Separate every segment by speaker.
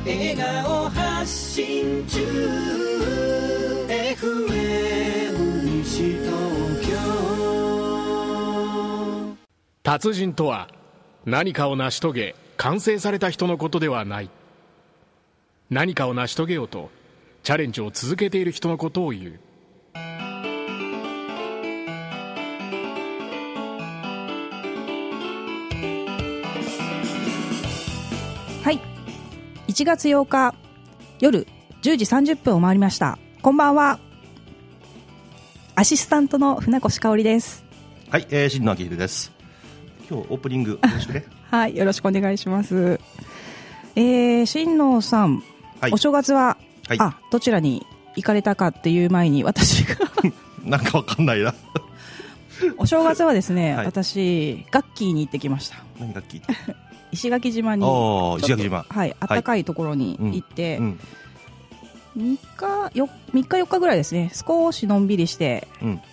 Speaker 1: 笑顔発信中 FM 西東京。
Speaker 2: 達人とは何かを成し遂げ完成された人のことではない。何かを成し遂げようとチャレンジを続けている人のことを言う。
Speaker 3: はい、1月8日夜10時30分を回りました。こんばんは。アシスタントの船越香織です。
Speaker 4: はい、新野明秀です。今日オープニングよろしくね。
Speaker 3: はい、よろしくお願いします。新野さん、はい、お正月は、はい、どちらに行かれたかっていう前に私が
Speaker 4: なんかわかんないな。
Speaker 3: お正月はですね、はい、私ガッキーに行ってきました。
Speaker 4: 何ガッキー？
Speaker 3: 石垣島に
Speaker 4: 石垣島、
Speaker 3: はい、暖かいところに行って、3日4日ぐらいですね、少しのんびりして、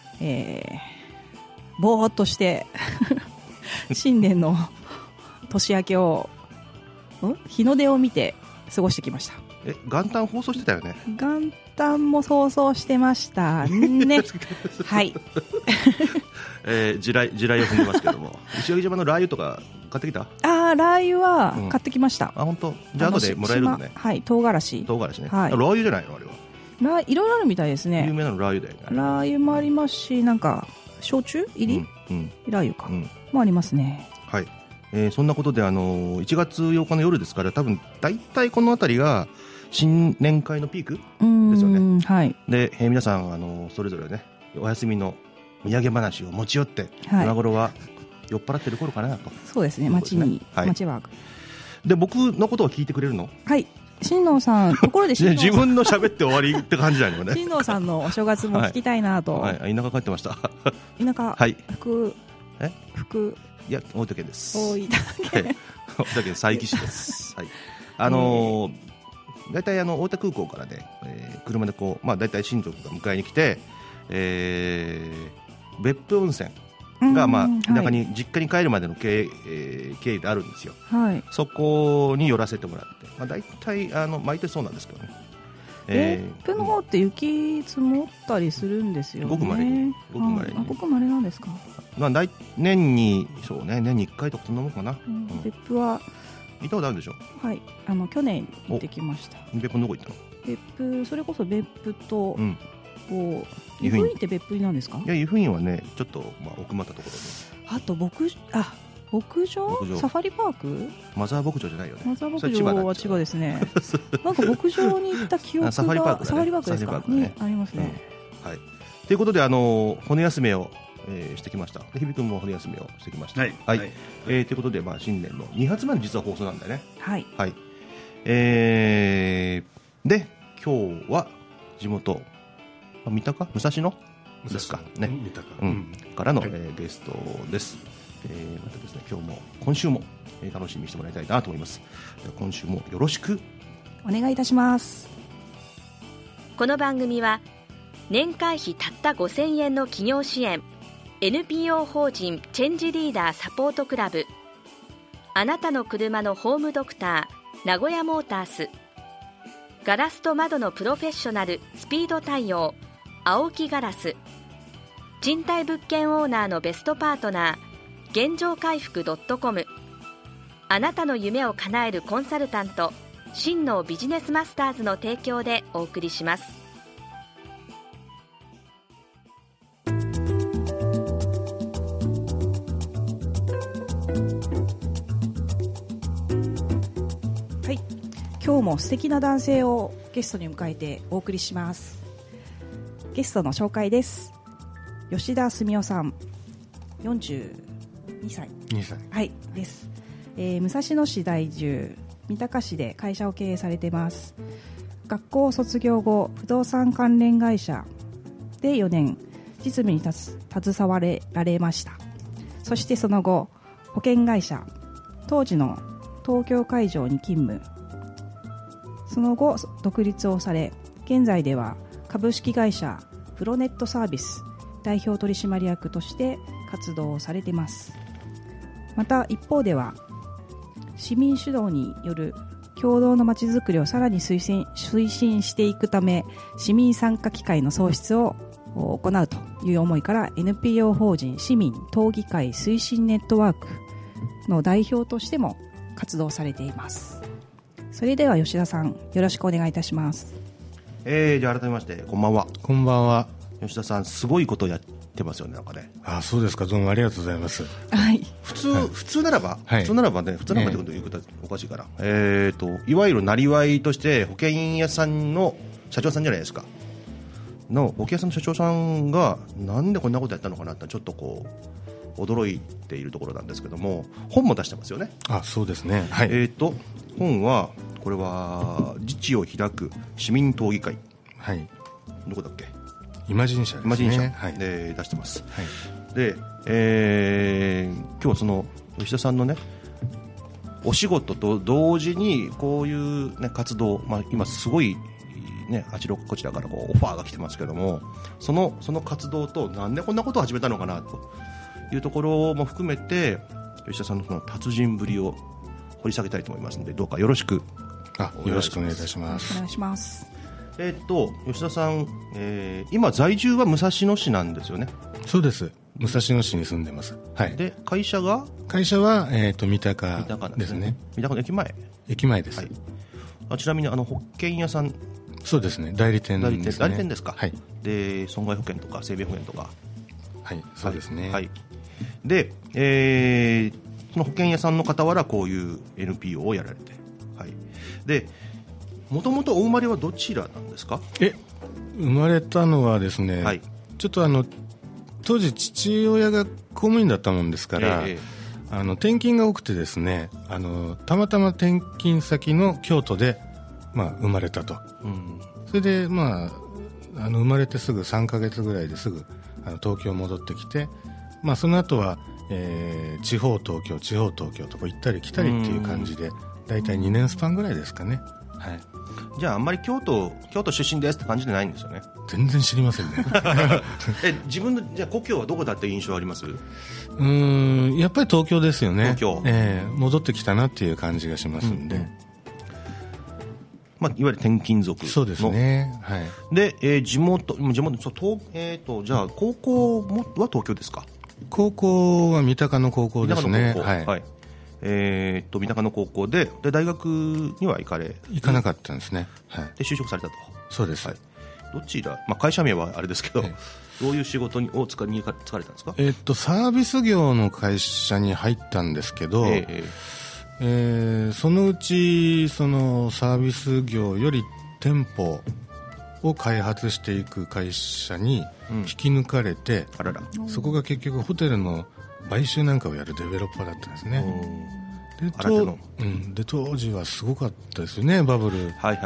Speaker 3: ぼーっとして新年の年明けを日の出を見て過ごしてきました。
Speaker 4: 元旦放送してたよね。
Speaker 3: 元旦も放送してましたね。はい。
Speaker 4: 地雷を踏んでますけども石垣島のラー油とか買ってきた？
Speaker 3: ラー油は買ってきました。
Speaker 4: 本当？じゃあ後でもらえるのね。
Speaker 3: はい、唐辛子
Speaker 4: ね、
Speaker 3: はい、
Speaker 4: ラー油じゃないのあれは。
Speaker 3: いろいろあるみたいですね。
Speaker 4: 有名なのラー油だよね。
Speaker 3: ラー油もありますし、なんか焼酎入り、ラー油か、もありますね。
Speaker 4: はい、そんなことで1月8日の夜ですから、多分大体このあたりが新年会のピークですよね。はい、で、皆さんそれぞれねお休みの土産話を持ち寄って、今頃は酔っ払ってる頃かなと。
Speaker 3: そうですね、街は
Speaker 4: で、僕のことを聞いてくれるの？はい、
Speaker 3: 新納さん、ところで
Speaker 4: 自分の喋って終わりって感じだよね。
Speaker 3: 新納さんのお正月も聞きたいなと。
Speaker 4: はい、田舎帰ってました。
Speaker 3: 田舎、はい、福
Speaker 4: いや、大分県です。
Speaker 3: 大分県、
Speaker 4: 大分県佐伯市です。はい、大体大分空港からね、車でこう、大体親族が迎えに来て、別府温泉が、田舎に実家に帰るまでの経緯であるんですよ。はい、そこに寄らせてもらって、大体毎年そうなんですけどね。
Speaker 3: 別府の方って雪積もったりするんですよね。
Speaker 4: ごくまれに。
Speaker 3: ごくまれなんですか。
Speaker 4: 年に1回とかそんなもんかな。
Speaker 3: 別府は
Speaker 4: 行ったことあるんでしょ？はい、
Speaker 3: 去年行ってきました。
Speaker 4: 別府どこ行ったの？
Speaker 3: 別府、それこそ別府と、湯布院って別府なんですか？いや、
Speaker 4: 湯布院はねちょっと奥まったところで、
Speaker 3: あと牧場サファリパーク、
Speaker 4: マザー牧場じゃないよね。
Speaker 3: マザー牧場は千葉ですね。なんか牧場に行った記憶が
Speaker 4: サファリパーク、
Speaker 3: サファリパークですかね、ありますね。
Speaker 4: はい、ということで骨休めをしてきました。日比君も骨休みをしてきました。はい、ということで、新年の2発目の実は放送なんだよね。はい、はい、で今日は地元三鷹武蔵野ですかね、からの、ゲストです。またですね、今週も楽しみにしてもらいたいなと思います。今週もよろしく
Speaker 3: お願いいたします。
Speaker 5: この番組は年会費たった5000円の企業支援、 NPO 法人チェンジリーダーサポートクラブ、あなたの車のホームドクター名古屋モータース、ガラスと窓のプロフェッショナルスピード対応青木ガラス、賃貸物件オーナーのベストパートナー現状回復.com、 あなたの夢を叶えるコンサルタント真のビジネスマスターズの提供でお送りします。
Speaker 3: はい、今日も素敵な男性をゲストに迎えてお送りします。ゲストの紹介です。吉田澄夫さん、42歳、はいです。武蔵野市在住、三鷹市で会社を経営されています。学校卒業後、不動産関連会社で4年実務に携わられました。そしてその後、保険会社、当時の東京海上に勤務、その後独立をされ、現在では株式会社プロネットサービス代表取締役として活動をされています。また一方では市民主導による共同のまちづくりをさらに推進していくため、市民参加機会の創出を行うという思いから NPO 法人市民討議会推進ネットワークの代表としても活動されています。それでは吉田さん、よろしくお願いいたします。
Speaker 4: じゃあ改めましてこんばんは。
Speaker 6: こんばんは。
Speaker 4: 吉田さん、すごいことをやってますよね、なんかね。
Speaker 6: そうですか、どうもありがとうございます。
Speaker 3: はい、
Speaker 4: 普通ならば、普通ならばね、普通ならばってこと言うことはおかしいから、いわゆるなりわいとして保険屋さんの社長さんじゃないですかの保険屋さんの社長さんがなんでこんなことやったのかなってちょっとこう驚いているところなんですけども、本も出してますよね。
Speaker 6: そうですね、はい。
Speaker 4: 本はこれは自治を開く市民討議会、
Speaker 6: はい、
Speaker 4: どこだっけ、
Speaker 6: イマジン社ですね。
Speaker 4: イマジン社、
Speaker 6: はい、
Speaker 4: で出してます、
Speaker 6: はい。
Speaker 4: で、今日はその吉田さんのねお仕事と同時にこういう、ね、活動、今すごい、ね、あちらこちらからこうオファーが来てますけども、その活動となんでこんなことを始めたのかなというところも含めて吉田さんのその達人ぶりを掘り下げたいと思いますので、どうかよろしく
Speaker 6: よろしくお願いいたします。
Speaker 3: お願いします。
Speaker 4: 吉田さん、今在住は武蔵野市なんですよね。
Speaker 6: そうです、武蔵野市に住んでます。はい。
Speaker 4: で会社は
Speaker 6: 三鷹ですね。
Speaker 4: 三鷹の駅前です、
Speaker 6: はい。
Speaker 4: ちなみに保険屋さん。
Speaker 6: そうですね、代理店ですね。
Speaker 4: 代理店ですか。
Speaker 6: はい。
Speaker 4: で損害保険とか生命保険とか。
Speaker 6: はい、そうですね。
Speaker 4: はい。で、その保険屋さんの傍らこういう NPO をやられて、はい。でもともとお生まれはどちらなんですか。
Speaker 6: 生まれたのはですね、はい、ちょっと当時父親が公務員だったもんですから、転勤が多くてですね、たまたま転勤先の京都で、生まれたと、それで、生まれてすぐ3ヶ月ぐらいですぐ東京戻ってきて、その後は、地方東京とか行ったり来たりっていう感じで、だいたい2年スパンぐらいですかね。はい。
Speaker 4: じゃああんまり京都出身ですって感じじゃないんですよね。
Speaker 6: 全然知りませんね。
Speaker 4: 自分のじゃあ故郷はどこだって印象あります？
Speaker 6: やっぱり東京ですよね。
Speaker 4: 東京、
Speaker 6: 戻ってきたなっていう感じがしますんで、
Speaker 4: いわゆる転勤族の。
Speaker 6: そうですね、はい。
Speaker 4: で、地元じゃあ高校は東京ですか？
Speaker 6: 高校は三鷹の高校ですね。はい。
Speaker 4: 三鷹の高校で大学には行か
Speaker 6: なかったんですね。はい。
Speaker 4: で就職されたと。
Speaker 6: そうです。
Speaker 4: はい。どちら、会社名はあれですけど、どういう仕事に就かれたんですか？
Speaker 6: サービス業の会社に入ったんですけど、そのうちそのサービス業より店舗を開発していく会社に引き抜かれて、そこが結局ホテルの買収なんかをやるデベロッパーだったんですね。で当時はすごかったですよね、バブルがあって。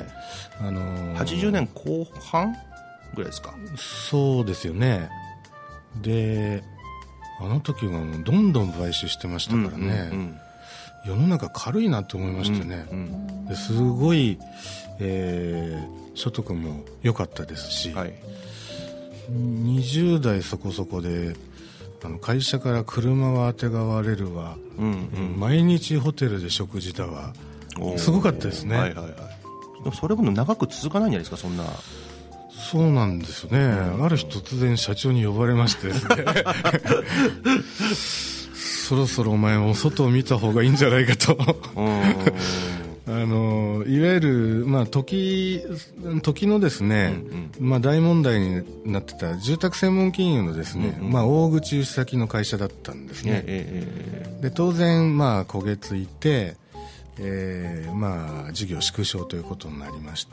Speaker 4: 80年後半ぐらいですか？
Speaker 6: そうですよね。であの時はどんどん買収してましたからね、世の中軽いなと思いましたね。ですごい、所得も良かったですし、20代そこそこで会社から車はあてがわれるわ、毎日ホテルで食事だわ、すごかったですね。
Speaker 4: でもそれも長く続かないんじゃないですか、そんな。
Speaker 6: そうなんですよね。ある日突然社長に呼ばれましてですねそろそろお前も外を見た方がいいんじゃないかといわゆる、時のですね、大問題になってた住宅専門金融のですね、大口輸出先の会社だったんですね。で当然焦げついて、事業縮小ということになりまして、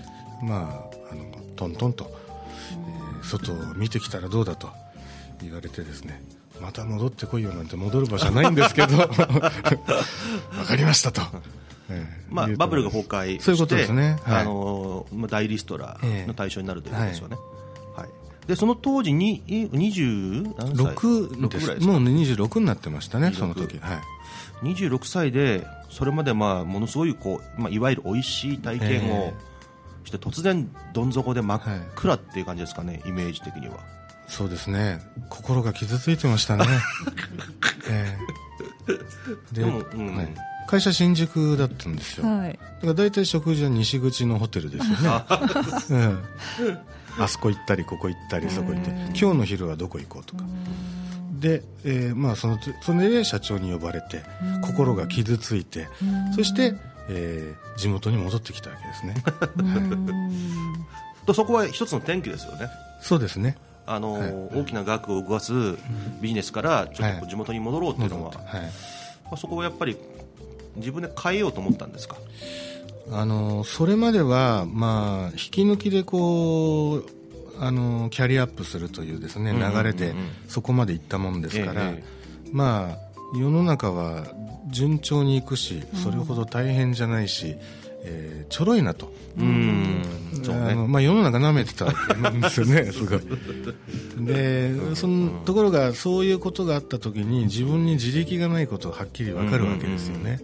Speaker 6: トントンと、外を見てきたらどうだと言われてですね、また戻ってこいよなんて戻る場所はないんですけどわかりましたと。
Speaker 4: バブルが崩壊して、
Speaker 6: そういうことですね。
Speaker 4: 大リストラの対象になるということですよね。でその当時に26です。
Speaker 6: もう26になってましたね、その時。
Speaker 4: 26歳でそれまでものすごいいわゆる美味しい体験をして突然どん底で真っ暗っていう感じですかね、イメージ的には。
Speaker 6: そうですね、心が傷ついてましたね。でも、 会社新宿だったんですよ、はい、だから大体食事は西口のホテルですよね、うん、あそこ行ったりここ行ったりそこ行って今日の昼はどこ行こうとかで、まあ、それで社長に呼ばれて心が傷ついてそして、地元に戻ってきたわけですね
Speaker 4: とそこは一つの転機ですよね。
Speaker 6: そうですね、
Speaker 4: はい、大きな額を動かすビジネスからちょっと地元に戻ろうというのは、はいはい、そこはやっぱり自分で変えようと思ったんですか？
Speaker 6: それまでは、まあ、引き抜きでこうキャリアアップするというですね、流れでそこまで行ったもんですから、まあ、世の中は順調にいくしそれほど大変じゃないし、ちょろいなと、そうね、まあ、世の中舐めてたんですよねすごいでそのところがそういうことがあった時に自分に自力がないことがはっきり分かるわけですよね。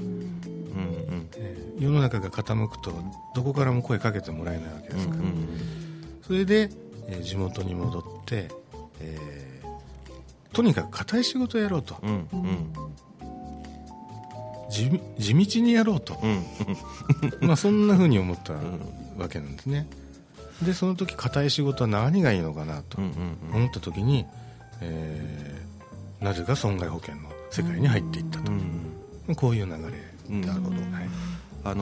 Speaker 6: 世の中が傾くとどこからも声かけてもらえないわけですから、それで、地元に戻って、とにかく固い仕事をやろうと、地道にやろうと、まあそんな風に思ったわけなんですね。でその時固い仕事は何がいいのかなと思った時に、なぜか損害保険の世界に入っていったと、こういう流れ。
Speaker 4: なるほど、はい、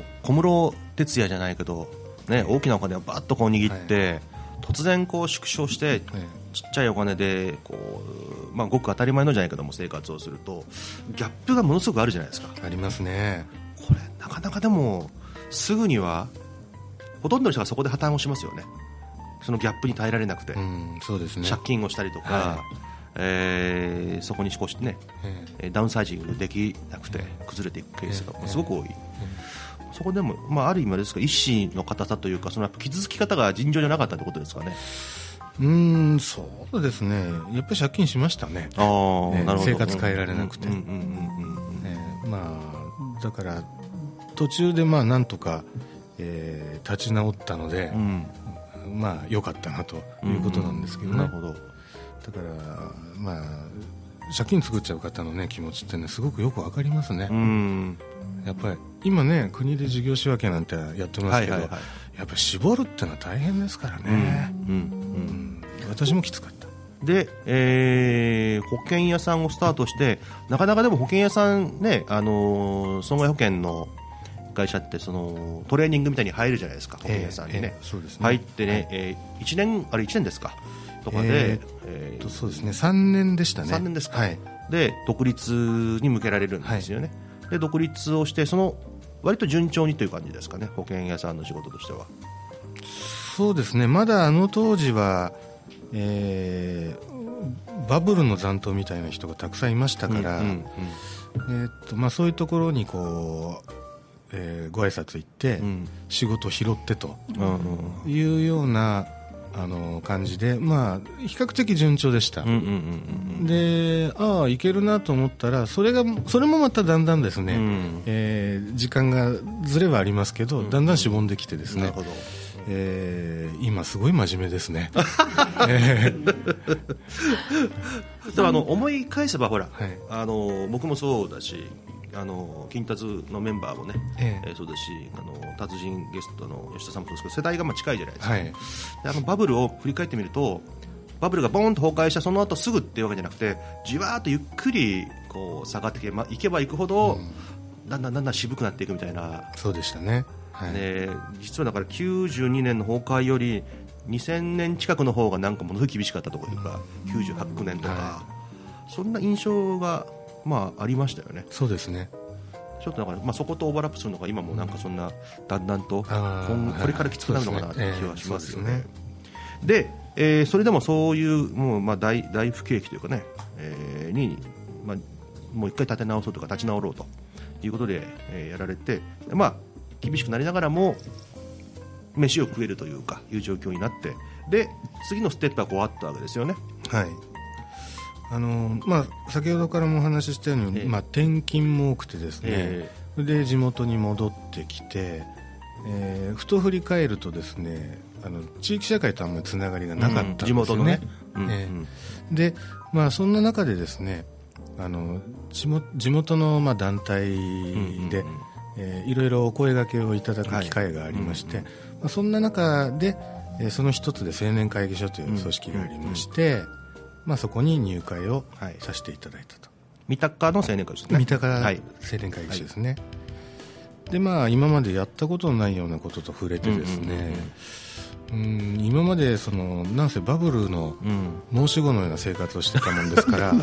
Speaker 4: 小室哲哉じゃないけど、ね、大きなお金をバッとこう握って、突然こう縮小して、ちっちゃいお金でこう、まあ、ごく当たり前のじゃないけども生活をするとギャップがものすごくあるじゃないですか。
Speaker 6: ありますね。
Speaker 4: これなかなかでもすぐにはほとんどの人がそこで破綻をしますよね。そのギャップに耐えられなくて、
Speaker 6: そうですね、
Speaker 4: 借金をしたりとか、そこに少しね、ダウンサイジングできなくて崩れていくケースがすごく多い、そこでも、まあ、ある意味ですか、意志の固さというか、そのやっぱ傷つき方が尋常じゃなかったということですかね。
Speaker 6: そうですね、やっぱり借金しましたね。
Speaker 4: なるほど、
Speaker 6: 生活変えられなくて、まあ、だから途中でまあなんとか、立ち直ったので、まあ良かったなということなんですけどね。
Speaker 4: なるほど。だか
Speaker 6: らまあ借金作っちゃう方のね気持ちってねすごくよくわかりますね。やっぱり今ね国で事業仕分けなんてやってますけど、やっぱり絞るってのは大変ですからね。私もきつかった。
Speaker 4: で、保険屋さんをスタートしてなかなかでも保険屋さんね、損害保険の会社ってそのトレーニングみたいに入るじゃないですか、保険屋さんにね、
Speaker 6: そうですね、
Speaker 4: 入ってね、1年ですかとかで、
Speaker 6: そうですね、3年でしたね。
Speaker 4: 3年ですか、で独立に向けられるんですよね、で独立をしてその割と順調にという感じですかね、保険屋さんの仕事としては。
Speaker 6: そうですね、まだあの当時は、バブルの残党みたいな人がたくさんいましたから、まあ、そういうところにこう、ご挨拶行って、仕事を拾ってというような感じで、まあ、比較的順調でした。で、ああいけるなと思ったらそれもまただんだんですね、時間がずれはありますけど、だんだんしぼんできてですね、今すごい真面目ですね。
Speaker 4: でも思い返せばほら、僕もそうだし、金達のメンバーもね、そうですし、達人ゲストの吉田さんもそうですけど、世代がまあ近いじゃないですか。でバブルを振り返ってみると、バブルがボーンと崩壊したその後すぐっていうわけじゃなくて、じわーっとゆっくりこう下がっていけばいくほど、だんだん渋くなっていくみたいな。
Speaker 6: そうでしたね。
Speaker 4: 実はだから92年の崩壊より2000年近くの方がなんかものすごい厳しかったところというか、98、9年とか、そんな印象がまあありましたよね。
Speaker 6: そうですね。
Speaker 4: ちょっとだから、まあ、そことオーバーラップするのが今もなんかそんなだんだんとこれからきつくなるのかなという気はしますよね。で、それでもそういうもうまあ大不景気というかね、に、まあ、もう一回立て直そうとか立ち直ろうということで、やられて、まあ厳しくなりながらも飯を食えるというかいう状況になって、で次のステップはこうあったわけですよね。
Speaker 6: まあ、先ほどからもお話ししたように、まあ、転勤も多くてですね、で地元に戻ってきて、ふと振り返るとですね、地域社会とあんまりつながりがなかったんですよね。
Speaker 4: 地元のね。
Speaker 6: で、まあ、そんな中でですね、 地元の団体で、いろいろお声掛けをいただく機会がありまして、そんな中で、その一つで青年会議所という組織がありまして、そこに入会をさせていただいたと。
Speaker 4: 三鷹の青年会議所ですね。
Speaker 6: 三鷹青年会議所ですね。で今までやったことのないようなことと触れてですね、今までなんせバブルの申し子のような生活をしてたもんですから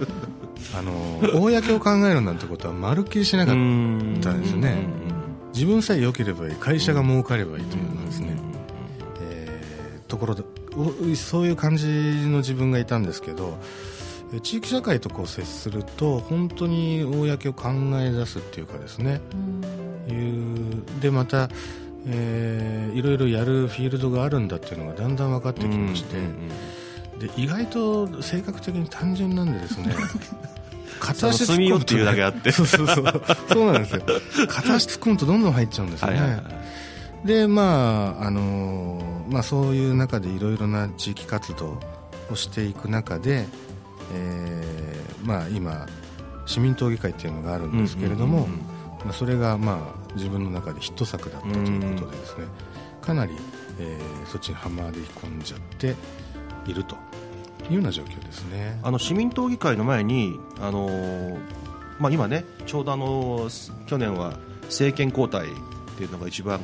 Speaker 6: 公を考えるなんてことはまるっきりしなかったんですよね。自分さえ良ければいい、会社が儲かればいいというようなですね、ところでそういう感じの自分がいたんですけど、地域社会と接すると本当に公を考え出すっていうかですね、でまた、いろいろやるフィールドがあるんだっていうのがだんだん分かってきまして、で意外と性格的に単純なんでですね片足突っ込むと、
Speaker 4: 住みよっていうだけあって
Speaker 6: そうなんですよ。片足突っ込むとどんどん入っちゃうんですよね。でそういう中でいろいろな地域活動をしていく中で、今市民討議会っていうのがあるんですけれども、それが自分の中でヒット作だったということでですね、かなり、そっちにはまり込んじゃっているというような状況ですね。
Speaker 4: 市民討議会の前に、今ねちょうど去年は政権交代っていうのが一番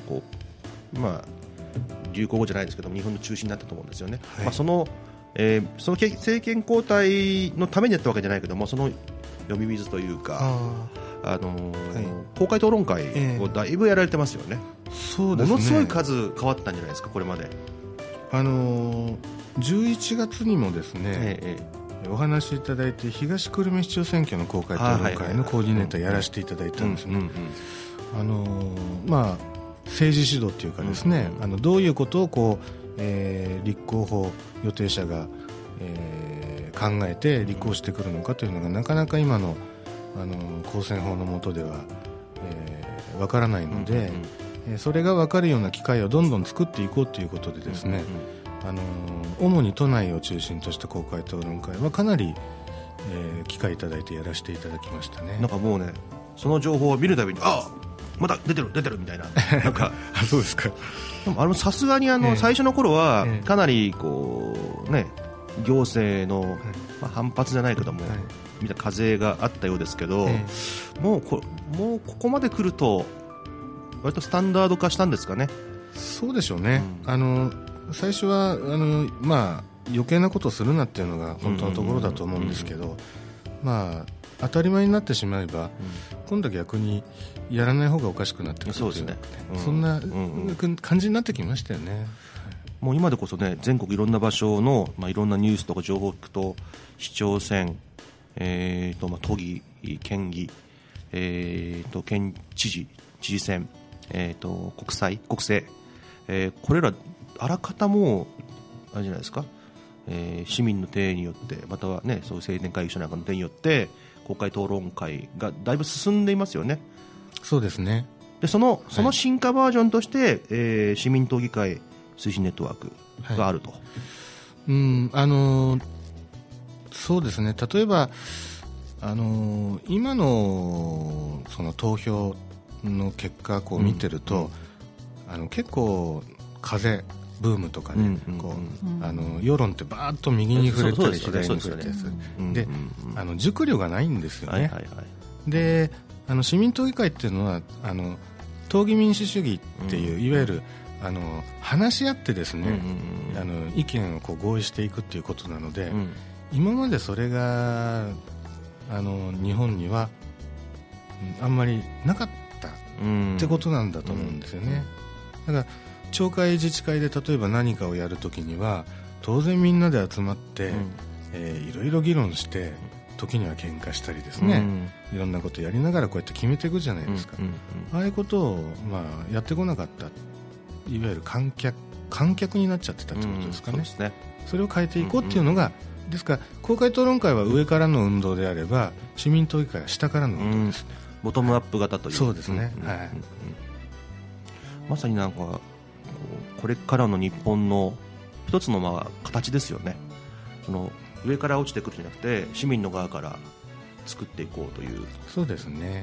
Speaker 4: 流行語じゃないですけども日本の中心になったと思うんですよね。その政権交代のためにやったわけじゃないけども、その呼び水というか公開討論会をだいぶやられてますよね。
Speaker 6: そうですね。
Speaker 4: ものすごい数変わったんじゃないですか、これまで。
Speaker 6: 11月にもですね、お話しいただいて東久留米市長選挙の公開討論会のコーディネーターやらせていただいたんですね。政治指導というかですね、どういうことを立候補予定者が、考えて立候補してくるのかというのがなかなか今の公選法の下ではわからないので、それが分かるような機会をどんどん作っていこうということでですね、主に都内を中心とした公開討論会はかなり、機会いただいてやらせていただきましたね。
Speaker 4: なんかもうね、その情報を見るたびにまた出てるみたいななんか
Speaker 6: そうですか。
Speaker 4: さすがに最初の頃はかなり行政の反発じゃないけども、みたいな風があったようですけど、もうここまで来ると割とスタンダード化したんですかね。
Speaker 6: そうでしょうね。最初は余計なことをするなっていうのが本当のところだと思うんですけど、当たり前になってしまえば、今度は逆にやらない方がおかしくなってくる。
Speaker 4: そうですね。
Speaker 6: そんな感じになってきましたよね。
Speaker 4: もう今でこそね、全国いろんな場所の、いろんなニュースとか情報を聞くと、市長選、都議、県議、県知事選、国政、これらあらかたもあれじゃないですか、市民の手によって、またはね、そういう青年会議所なんかの手によって公開討論会がだいぶ進んでいますよね。
Speaker 6: そうですね。
Speaker 4: でその進化バージョンとして、市民討議会推進ネットワークがあると。
Speaker 6: そうですね。例えば今のその投票の結果を見てると、結構ブームとかね、世論ってバーッと右に触れたり左に触れたりする。で、熟慮がないんですよね。で、市民討議会っていうのは討議民主主義っていう、いわゆる話し合ってですね、意見を合意していくっていうことなので、今までそれが日本にはあんまりなかったってことなんだと思うんですよね。だから町会自治会で例えば何かをやるときには当然みんなで集まって、いろいろ議論して時には喧嘩したりですね、いろんなことやりながらこうやって決めていくじゃないですか。ああいうことを、やってこなかった、いわゆる観客になっちゃってたってことですかね。それを変えていこうっていうのが、ですから公開討論会は上からの運動であれば、市民討議会は下からの運動です、
Speaker 4: ボトムアップ型という。
Speaker 6: そうですね。
Speaker 4: まさになんかこれからの日本の一つの形ですよね。その上から落ちてくるんじゃなくて、市民の側から作っていこうという。
Speaker 6: そうですね、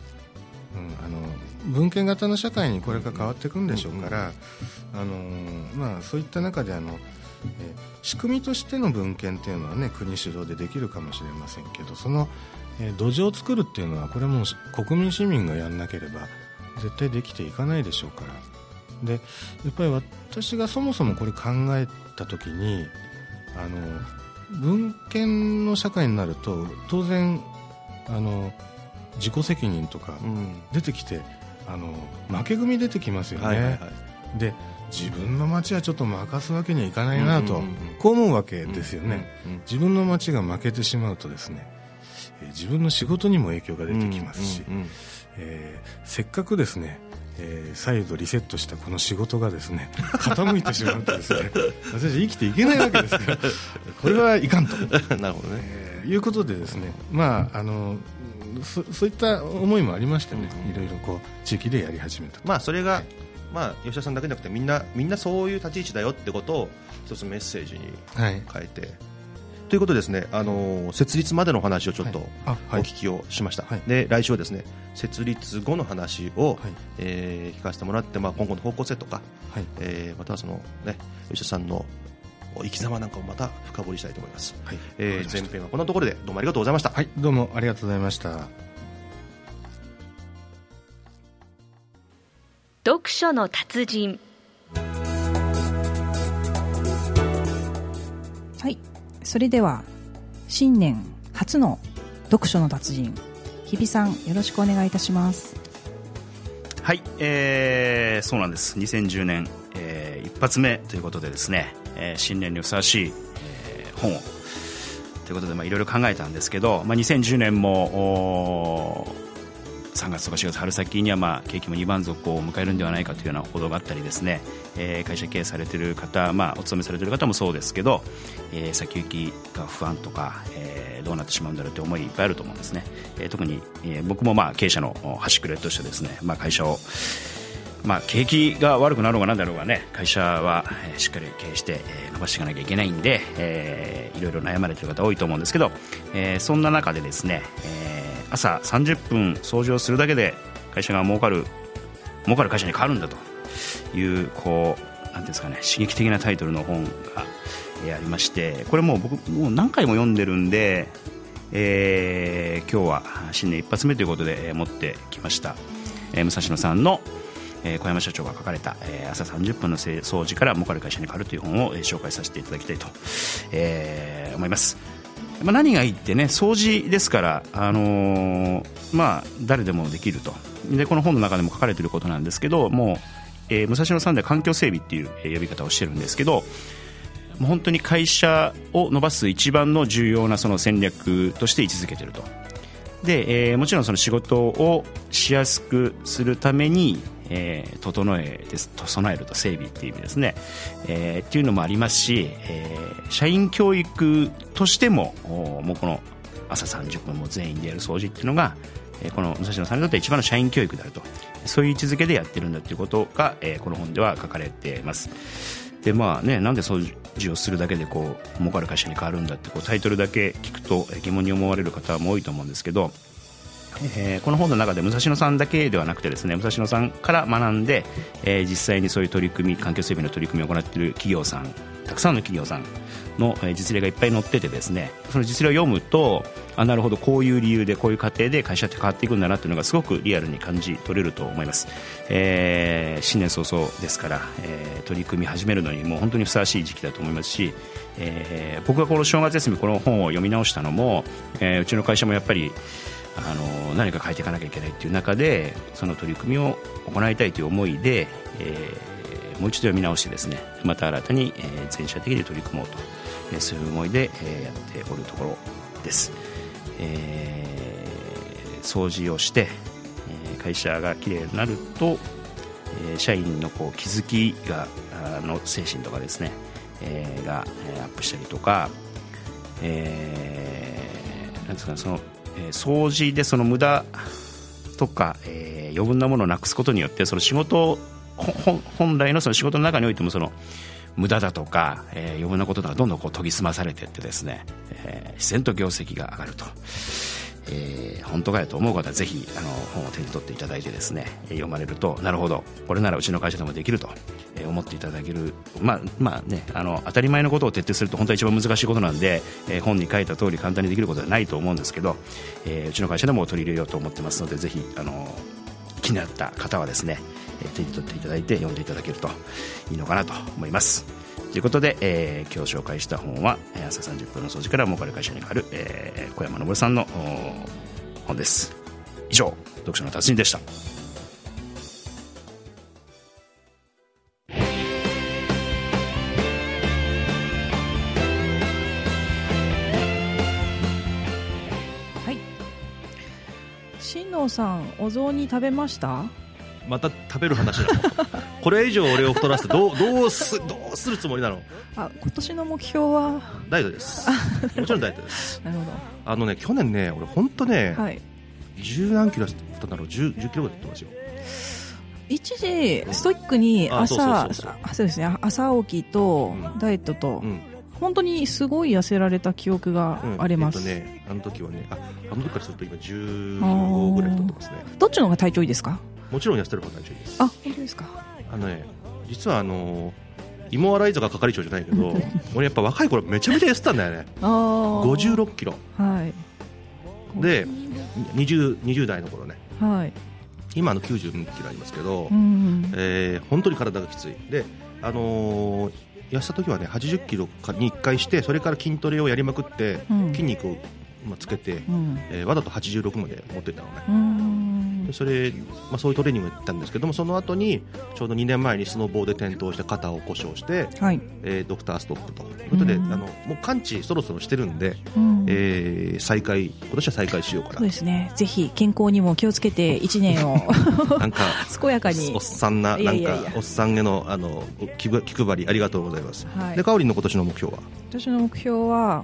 Speaker 6: 文献型の社会にこれから変わっていくんでしょうから、そういった中で仕組みとしての文献っていうのはね、国主導でできるかもしれませんけど、その土壌を作るっていうのはこれも国民市民がやんなければ絶対できていかないでしょうから。でやっぱり私がそもそもこれ考えた時に、文献の社会になると当然自己責任とか出てきて、負け組出てきますよね、で自分の町はちょっと任すわけにはいかないなと、こう思うわけですよね、自分の町が負けてしまうとですね、自分の仕事にも影響が出てきますし、せっかくですね、再度リセットしたこの仕事がですね傾いてしまうとですね私生きていけないわけですからこれはいかんと
Speaker 4: なるほどね、
Speaker 6: いうことでですね、そういった思いもありましてね、いろいろ地域でやり始めた。
Speaker 4: それが、吉田さんだけじゃなくてみんなそういう立ち位置だよってことを一つメッセージに変えて、ということでですね、設立までの話をちょっとお聞きをしました、で来週はですね設立後の話を、聞かせてもらって、今後の方向性とか、またはその、吉田さんの生き様なんかをまた深掘りしたいと思います、前編はこんなところでどうもありがとうございました。
Speaker 6: どうもありがとうございました。
Speaker 5: 読書の達人。
Speaker 3: はい、それでは新年初の読書の達人、日比さん、よろしくお願いいたします。
Speaker 7: はい、そうなんです。2010年、一発目ということでですね、新年にふさわしい、本をということでいろいろ考えたんですけど、2010年も3月とか4月春先には景気も2番底を迎えるんではないかというような報道があったりですね、会社経営されている方、お勤めされている方もそうですけど、先行きが不安とか、どうなってしまうんだろうという思いいっぱいあると思うんですね。特に、僕も経営者の端くれとしてですね、会社を景気が悪くなろうがなんだろうがね、会社はしっかり経営して伸ばしていかなきゃいけないんで、いろいろ悩まれている方多いと思うんですけど、そんな中でですね、朝30分掃除をするだけで会社が儲かる会社に変わるんだというなんていうんですかね、刺激的なタイトルの本がありまして、これもう僕もう何回も読んでるんで、今日は新年一発目ということで持ってきました。武蔵野さんの小山社長が書かれた、朝30分の掃除から儲かる会社に変わるという本を、紹介させていただきたいと、思います。何がいいってね、掃除ですから、誰でもできると。でこの本の中でも書かれていることなんですけども、武蔵野さんでは環境整備っていう呼び方をしてるんですけど、もう本当に会社を伸ばす一番の重要なその戦略として位置づけていると。で、もちろんその仕事をしやすくするために、整えると、整備っていう意味ですね、っていうのもありますし、社員教育としてももうこの朝30分も全員でやる掃除っていうのが、この武蔵野さんにとって一番の社員教育であると、そういう位置づけでやってるんだということが、この本では書かれています。でなんで掃除をするだけで儲かる会社に変わるんだってタイトルだけ聞くと疑問に思われる方も多いと思うんですけど、この本の中で武蔵野さんだけではなくてですね、武蔵野さんから学んで、実際にそういう取り組み、環境整備の取り組みを行っている企業さん、たくさんの企業さんの実例がいっぱい載っててですね、その実例を読むと、なるほど、こういう理由でこういう過程で会社って変わっていくんだなっていうのがすごくリアルに感じ取れると思います。新年早々ですから、取り組み始めるのにもう本当にふさわしい時期だと思いますし、僕がこの正月休みこの本を読み直したのも、うちの会社もやっぱり何か変えていかなきゃいけないという中で、その取り組みを行いたいという思いで、もう一度読み直してですね、また新たに全社的に取り組もうと、そういう思いでやっておるところです。掃除をして会社がきれいになると、社員の気づきがの精神とかですね、がアップしたりとか、なんですかね、その掃除でその無駄とか、余分なものをなくすことによって、その仕事本来のその仕事の中においてもその無駄だとか、余分なことがどんどん研ぎ澄まされていってですね、自然と業績が上がると本当かよと思う方はぜひ本を手に取っていただいてですね、読まれるとなるほどこれならうちの会社でもできると思っていただける、まあね、当たり前のことを徹底すると本当は一番難しいことなんで、本に書いた通り簡単にできることはないと思うんですけど、うちの会社でも取り入れようと思ってますので、ぜひ気になった方はですね、手に取っていただいて読んでいただけるといいのかなと思います。ということで、今日紹介した本は朝30分の掃除から儲かる会社に変わる、小山昇さんの本です。以上、読書の達人でした。
Speaker 3: はい、新納さん、お雑煮食べました？
Speaker 4: また食べる話なのこれ以上俺を太らせてどうするつもりなの？
Speaker 3: 今年の目標は
Speaker 4: ダイエットです。もちろんダイエットです。
Speaker 3: なるほど。
Speaker 4: 去年ね、俺本当ね、
Speaker 3: はい、
Speaker 4: 10何キロ太ったんだろう、10キロぐらい太ってますよ。
Speaker 3: 一時ストイックにそうですね、朝起きとダイエットと、本当にすごい痩せられた記憶があります。
Speaker 4: あの時はね、あの時からすると今15ぐらい太ってますね。
Speaker 3: どっちの方が体調いいですか？
Speaker 4: もちろん痩せてる方が体調いいです。
Speaker 3: あ、本当ですか？
Speaker 4: 実は芋洗坂係長じゃないけど俺やっぱ若い頃めちゃめちゃ痩せたんだよね。56キロ、はい、で 20代の頃ね、はい、今92キロありますけど、本当に体がきついで、痩せた時はね80キロに1回して、それから筋トレをやりまくって、筋肉をつけて、わざと86まで持っていったのね。それ、そういうトレーニングをやったんですけども、その後にちょうど2年前にスノボーで転倒して肩を故障して、はい、ドクターストップということで、もう完治そろそろしてるんで、今年は再開しようかな。
Speaker 3: そうですね、ぜひ健康にも気をつけて1年をなんか健やかに
Speaker 4: おっさんな、なんかおっさんへの気配りありがとうございます、はい、でかおりんの今年の目標は？
Speaker 3: 私の目標は、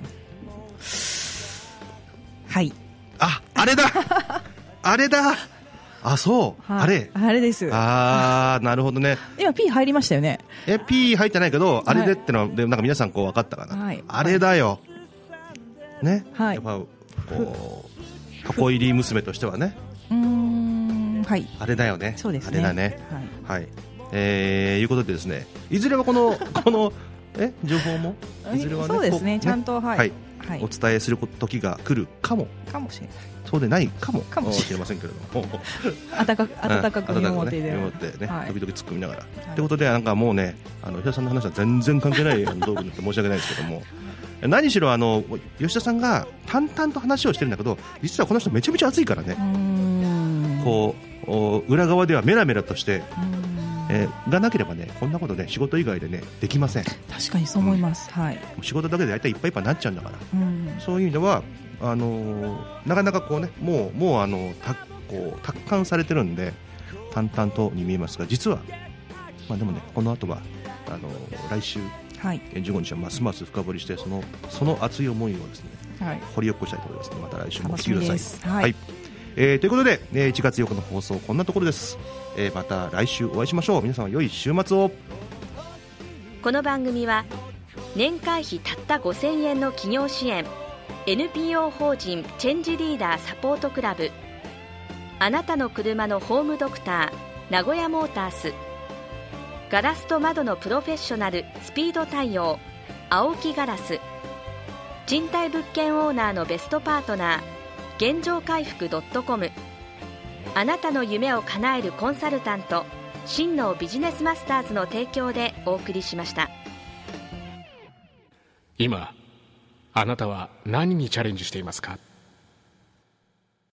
Speaker 3: はい、
Speaker 4: あれだあれだ、そう、あれ
Speaker 3: です。
Speaker 4: なるほどね。
Speaker 3: 今 P 入りましたよね。
Speaker 4: P 入ってないけど、あれでってのは、なんか皆さんこう分かったかな、はい、あれだよ、ね、はい、やっぱこう箱入り娘としてはね、はい、あれだよね。
Speaker 3: そうですね、
Speaker 4: あれだね、はい、いうことでですね、いずれはこの情報もいずれはね、
Speaker 3: そうですね、ちゃんと、はい、
Speaker 4: お伝えする時が来るかもしれない、そうでないかもしれませんけれども
Speaker 3: 温かく見守ってね、
Speaker 4: 時々突っ込みながら、ということで、なんかもうね、吉田さんの話は全然関係ない道具に申し訳ないですけども何しろ吉田さんが淡々と話をしてるんだけど、実はこの人めちゃめちゃ熱いからね、こう裏側ではメラメラとしてがなければね、こんなことね、仕事以外でねできません。
Speaker 3: 確かにそう思います、はい、
Speaker 4: 仕事だけで大体いっぱいいっぱいになっちゃうんだから、そういう意味ではなかなかこうね、もう達観されてるんで淡々とに見えますが、実はでもね、この後は来週、はい、15日はますます深掘りして、その熱い思いをですね、はい、掘り起こしたいと思いますので、また来週もお聞きください。はい、ということで、1月8日の放送こんなところです。また来週お会いしましょう。皆さんは良い週末を。
Speaker 5: この番組は年会費たった5000円の企業支援、 NPO 法人チェンジリーダーサポートクラブ、あなたの車のホームドクター名古屋モータース、ガラスと窓のプロフェッショナルスピード対応青木ガラス、賃貸物件オーナーのベストパートナー現状回復.com、 あなたの夢を叶えるコンサルタント真のビジネスマスターズの提供でお送りしました。
Speaker 2: 今あなたは何にチャレンジしていますか？